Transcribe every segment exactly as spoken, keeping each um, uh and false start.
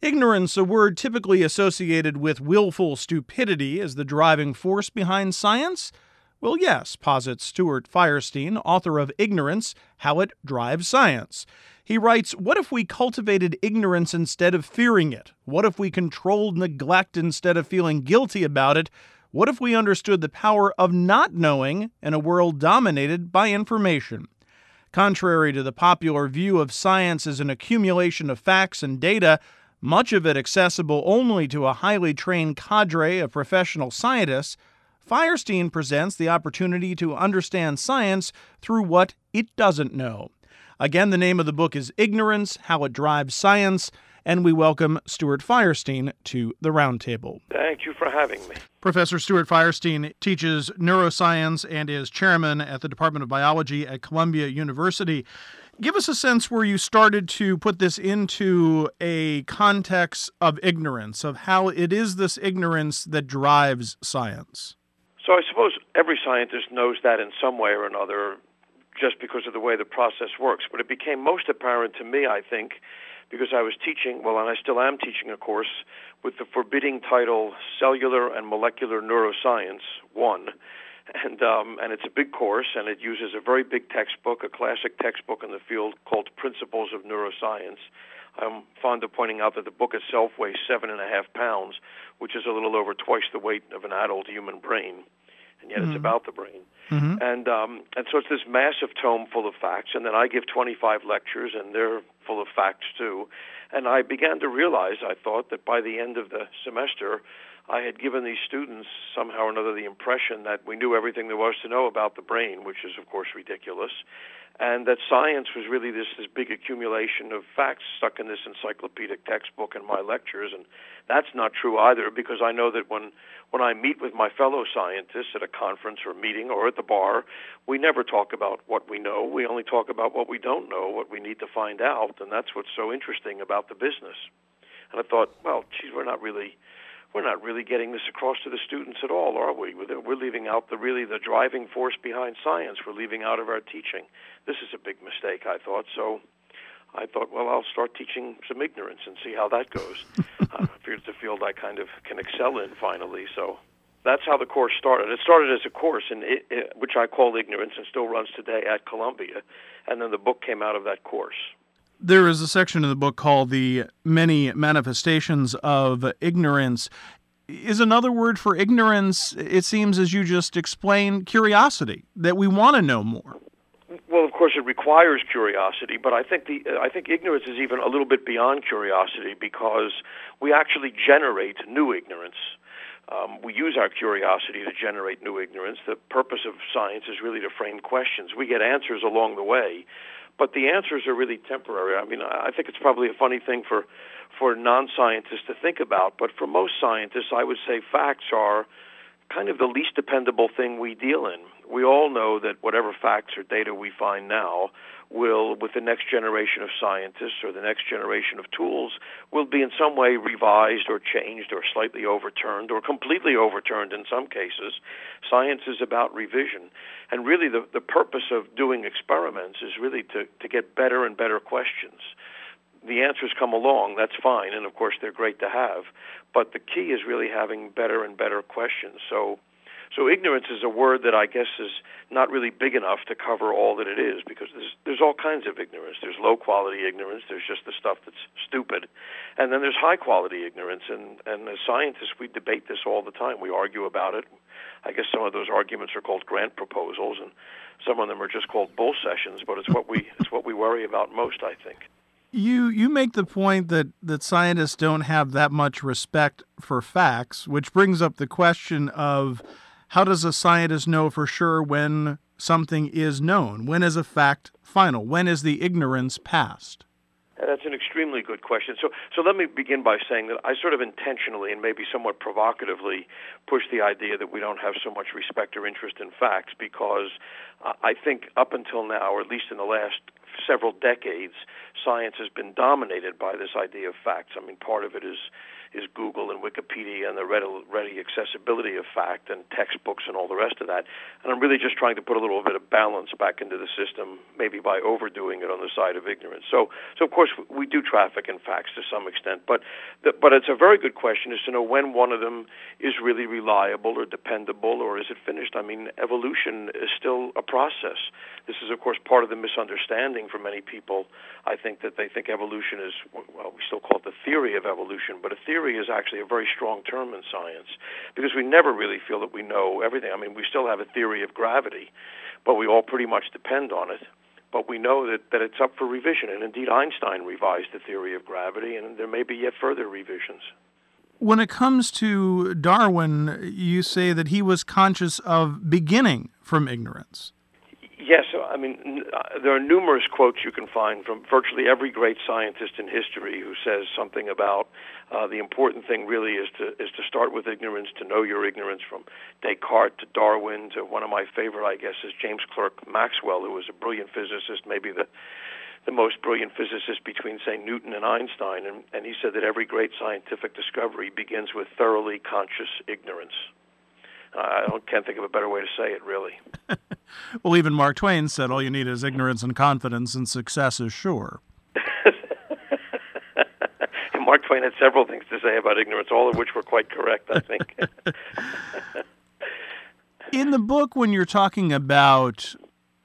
Ignorance, a word typically associated with willful stupidity as the driving force behind science? Well, yes, posits Stuart Firestein, author of Ignorance, How It Drives Science. He writes, what if we cultivated ignorance instead of fearing it? What if we controlled neglect instead of feeling guilty about it? What if we understood the power of not knowing in a world dominated by information? Contrary to the popular view of science as an accumulation of facts and data, much of it accessible only to a highly trained cadre of professional scientists, Firestein presents the opportunity to understand science through what it doesn't know. Again, the name of the book is Ignorance, How It Drives Science, and we welcome Stuart Firestein to the Roundtable. Thank you for having me. Professor Stuart Firestein teaches neuroscience and is chairman at the Department of Biology at Columbia University. Give us a sense where you started to put this into a context of ignorance, of how it is this ignorance that drives science. So I suppose every scientist knows that in some way or another, just because of the way the process works. But it became most apparent to me, I think, because I was teaching, well, and I still am teaching a course with the forbidding title Cellular and Molecular Neuroscience one. And um, and it's a big course, and it uses a very big textbook, a classic textbook in the field called Principles of Neuroscience. I'm fond of pointing out that the book itself weighs seven and a half pounds, which is a little over twice the weight of an adult human brain, and yet mm-hmm. it's about the brain. Mm-hmm. And um, and so it's this massive tome full of facts, and then I give twenty-five lectures, and they're full of facts too. And I began to realize, I thought, that by the end of the semester, I had given these students somehow or another the impression that we knew everything there was to know about the brain, which is, of course, ridiculous, and that science was really this, this big accumulation of facts stuck in this encyclopedic textbook in my lectures. And that's not true either, because I know that when, when I meet with my fellow scientists at a conference or meeting or at the bar, we never talk about what we know. We only talk about what we don't know, what we need to find out, and that's what's so interesting about the business. And I thought, well, geez, we're not really... We're not really getting this across to the students at all, are we? We're leaving out the really the driving force behind science. We're leaving out of our teaching. This is a big mistake, I thought. So I thought, well, I'll start teaching some ignorance and see how that goes. uh, I figured it's a field I kind of can excel in finally. So that's how the course started. It started as a course, in it, it, which I call Ignorance, and still runs today at Columbia. And then the book came out of that course. There is a section in the book called The Many Manifestations of Ignorance. Is another word for ignorance, it seems, as you just explained, curiosity, that we want to know more? Well, of course, it requires curiosity, but I think the I think ignorance is even a little bit beyond curiosity, because we actually generate new ignorance. Um, we use our curiosity to generate new ignorance. The purpose of science is really to frame questions. We get answers along the way, but the answers are really temporary. I mean, I think it's probably a funny thing for, for non-scientists to think about, but for most scientists, I would say facts are kind of the least dependable thing we deal in. We all know that whatever facts or data we find now will, with the next generation of scientists or the next generation of tools, will be in some way revised or changed or slightly overturned or completely overturned in some cases. Science is about revision. And really the, the purpose of doing experiments is really to, to get better and better questions. The answers come along, that's fine, and of course they're great to have, but the key is really having better and better questions. So so ignorance is a word that I guess is not really big enough to cover all that it is, because there's, there's all kinds of ignorance. There's low-quality ignorance, there's just the stuff that's stupid, and then there's high-quality ignorance, and, and as scientists we debate this all the time. We argue about it. I guess some of those arguments are called grant proposals, and some of them are just called bull sessions, but it's what we it's what we worry about most, I think. You you make the point that, that scientists don't have that much respect for facts, which brings up the question of how does a scientist know for sure when something is known? When is a fact final? When is the ignorance past? And that's an extremely good question. So so let me begin by saying that I sort of intentionally and maybe somewhat provocatively push the idea that we don't have so much respect or interest in facts, because uh, I think up until now, or at least in the last several decades, science has been dominated by this idea of facts. I mean, part of it is is Google and Wikipedia and the ready, ready accessibility of fact and textbooks and all the rest of that. And I'm really just trying to put a little bit of balance back into the system, maybe by overdoing it on the side of ignorance. So, so of course, we do traffic in facts to some extent, but the, but it's a very good question is to know when one of them is really reliable or dependable, or is it finished? I mean, evolution is still a process. This is, of course, part of the misunderstanding for many people. I think that they think evolution is, well, we still call it the theory of evolution, but a theory is actually a very strong term in science because we never really feel that we know everything. I mean, we still have a theory of gravity, but we all pretty much depend on it. But we know that, that it's up for revision, and indeed Einstein revised the theory of gravity, and there may be yet further revisions. When it comes to Darwin, you say that he was conscious of beginning from ignorance. Yes, I mean, there are numerous quotes you can find from virtually every great scientist in history who says something about uh, the important thing really is to is to start with ignorance, to know your ignorance, from Descartes to Darwin to one of my favorite, I guess, is James Clerk Maxwell, who was a brilliant physicist, maybe the the most brilliant physicist between, say, Newton and Einstein, and, and he said that every great scientific discovery begins with thoroughly conscious ignorance. I don't, can't think of a better way to say it, really. Well, even Mark Twain said all you need is ignorance and confidence, and success is sure. And Mark Twain had several things to say about ignorance, all of which were quite correct, I think. In the book, when you're talking about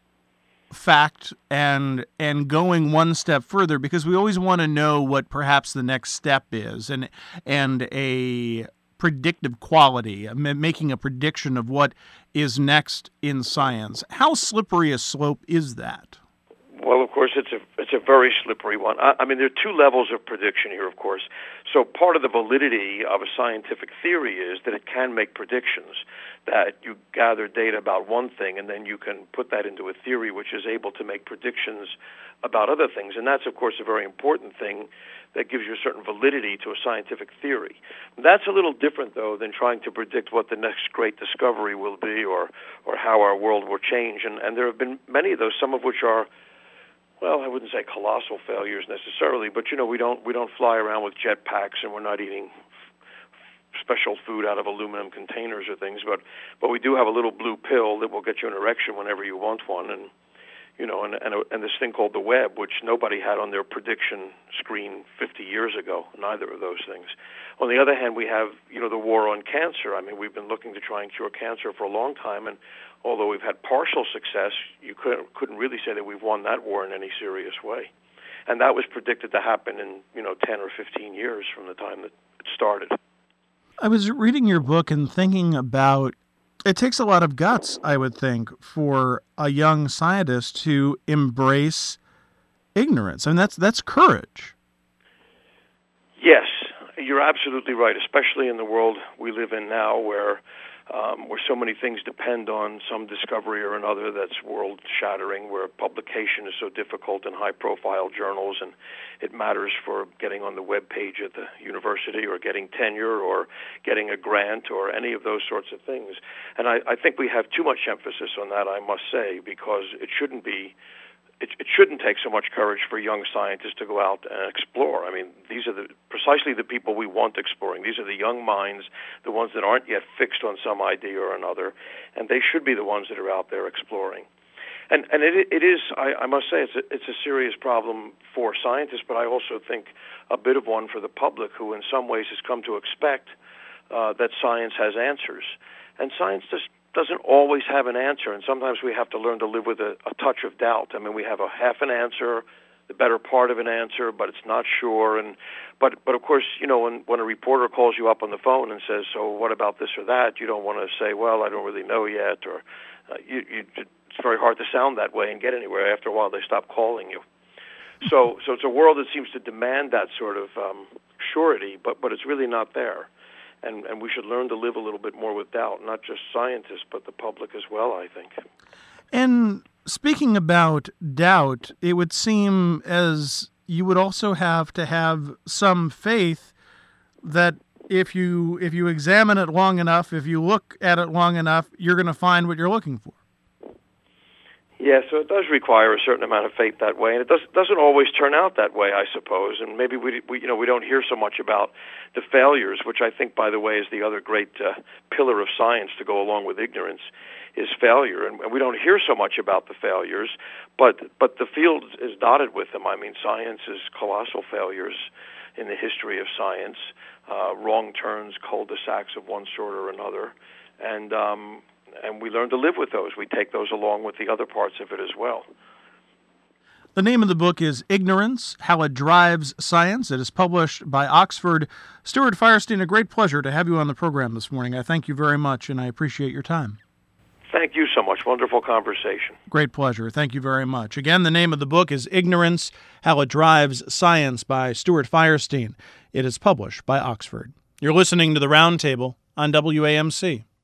fact and and going one step further, because we always want to know what perhaps the next step is, and and a predictive quality, making a prediction of what is next in science. How slippery a slope is that? Well, of course, it's a it's a very slippery one. I, I mean, there are two levels of prediction here, of course. So part of the validity of a scientific theory is that it can make predictions, that you gather data about one thing and then you can put that into a theory which is able to make predictions about other things. And that's, of course, a very important thing that gives you a certain validity to a scientific theory. That's a little different, though, than trying to predict what the next great discovery will be or or how our world will change. And, and there have been many of those, some of which are, well, I wouldn't say colossal failures necessarily, but, you know, we don't we don't fly around with jet packs and we're not eating special food out of aluminum containers or things, but but we do have a little blue pill that will get you an erection whenever you want one, and you know, and and, and this thing called the web, which nobody had on their prediction screen fifty years ago, neither of those things. On the other hand, we have, you know, the war on cancer. I mean, we've been looking to try and cure cancer for a long time, and although we've had partial success, you couldn't, couldn't really say that we've won that war in any serious way. And that was predicted to happen in, you know, ten or fifteen years from the time that it started. I was reading your book and thinking about, it takes a lot of guts, I would think, for a young scientist to embrace ignorance. I mean, that's that's courage. Yes, you're absolutely right, especially in the world we live in now where um, where so many things depend on some discovery or another that's world-shattering, where publication is so difficult in high-profile journals, and it matters for getting on the web page at the university or getting tenure or getting a grant or any of those sorts of things. And I, I think we have too much emphasis on that, I must say, because it shouldn't be It, it shouldn't take so much courage for young scientists to go out and explore. I mean, these are the, precisely the people we want exploring. These are the young minds, the ones that aren't yet fixed on some idea or another, and they should be the ones that are out there exploring. And and it it is, I, I must say, it's a, it's a serious problem for scientists, but I also think a bit of one for the public, who in some ways has come to expect uh, that science has answers. And science just doesn't always have an answer, and sometimes we have to learn to live with a, a touch of doubt. I mean, we have a half an answer, the better part of an answer, but it's not sure. And but but of course, you know, when when a reporter calls you up on the phone and says, "So what about this or that?" you don't want to say, "Well, I don't really know yet," or uh, you, you, it's very hard to sound that way and get anywhere. After a while, they stop calling you. So so it's a world that seems to demand that sort of um, surety, but but it's really not there. And, and we should learn to live a little bit more with doubt, not just scientists, but the public as well, I think. And speaking about doubt, it would seem as you would also have to have some faith that if you if you examine it long enough, if you look at it long enough, you're going to find what you're looking for. Yeah, so it does require a certain amount of faith that way, and it does, doesn't always turn out that way, I suppose. And maybe we, we, you know, we don't hear so much about the failures, which I think, by the way, is the other great uh, pillar of science to go along with ignorance, is failure. And, and we don't hear so much about the failures, but but the field is dotted with them. I mean, science is colossal failures in the history of science, uh, wrong turns, cul-de-sacs of one sort or another, and um, and we learn to live with those. We take those along with the other parts of it as well. The name of the book is Ignorance, How It Drives Science. It is published by Oxford. Stuart Firestein, a great pleasure to have you on the program this morning. I thank you very much, and I appreciate your time. Thank you so much. Wonderful conversation. Great pleasure. Thank you very much. Again, the name of the book is Ignorance, How It Drives Science by Stuart Firestein. It is published by Oxford. You're listening to The Roundtable on W A M C.